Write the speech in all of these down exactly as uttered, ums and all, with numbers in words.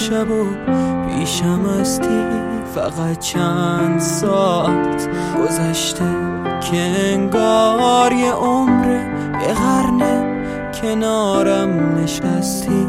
امشب و پیشم هستی، فقط چند ساعت گذشته که انگار یه عمره، یه قرنه کنارم نشستی.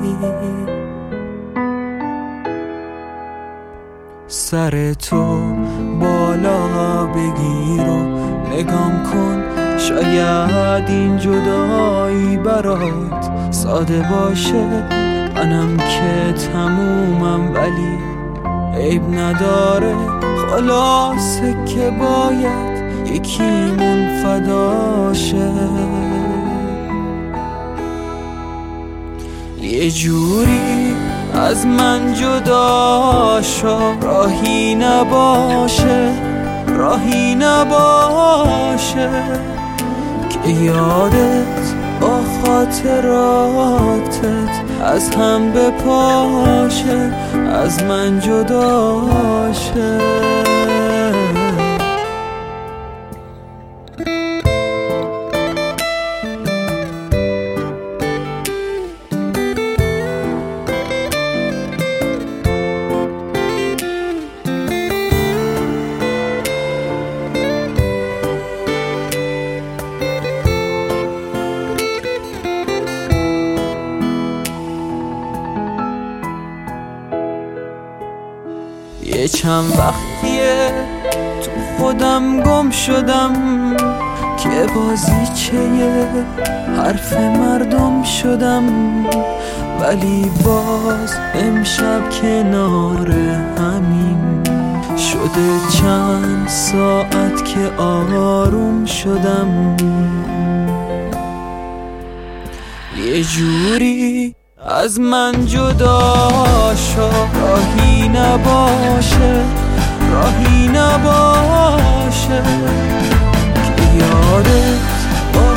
سر تو بالا بگیر و نگام کن، شاید این جدایی برات ساده باشه. منم که تمومم ولی عیب نداره، خلاصه که باید یکیمون فداشه. یه جوری از من جدا شو، راهی نباشه راهی نباشه که یادت با خاطراتت از هم بپاشه، از من جدا شه. یه چند وقتیه تو خودم گم شدم که بازیچه حرف مردم شدم، ولی باز امشب کنار همین شده چند ساعت که آروم شدم. یه جوری از من جدا شو، راهی نباشه راهی نباشه که یادت با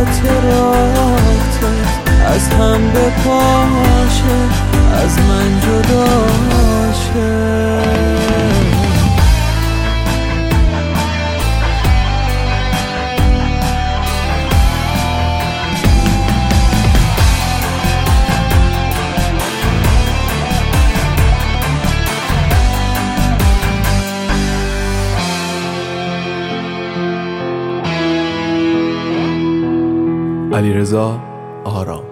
خاطراتت از هم بپاشه، از من جدا شه. علیرضا آرام.